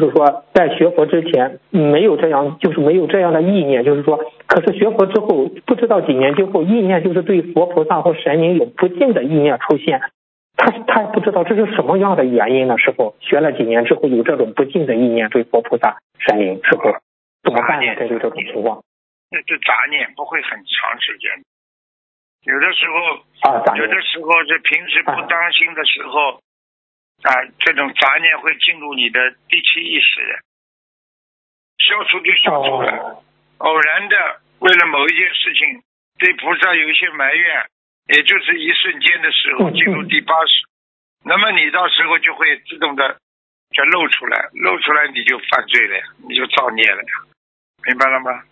就是说在学佛之前没有这样，就是没有这样的意念，就是说，可是学佛之后不知道几年之后，意念就是对佛菩萨或神明有不敬的意念出现，他不知道这是什么样的原因呢？师傅，学了几年之后有这种不敬的意念对佛菩萨神明，师傅怎么办呢？对这种情况， 那是杂念，不会很长时间。有的时候有的时候是平时不当心的时候这种杂念会进入你的第七意识，消除就消除了。偶然的为了某一件事情对菩萨有一些埋怨，也就是一瞬间的时候进入第八识，那么你到时候就会自动的就露出来你就犯罪了呀，你就造孽了呀，明白了吗？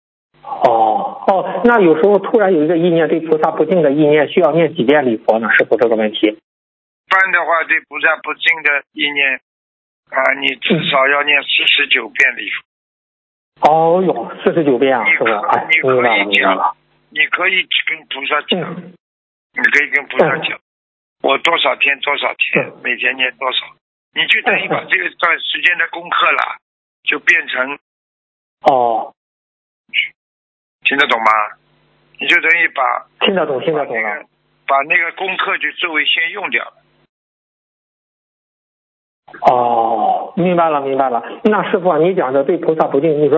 那有时候突然有一个意念对菩萨不敬的意念，需要念几遍礼佛呢？师傅，这个问题。 一般的话对菩萨不敬的意念你至少要念49遍礼佛。 49遍啊，师傅。 你可以讲，你可以跟菩萨讲，你可以跟菩萨讲，我多少天每天念多少，你就等于把这个段时间的功课了，就变成听得懂吗？你就等于听得懂了，把那个功课就作为先用掉了。 明白了。那师傅你讲的对菩萨不敬，你说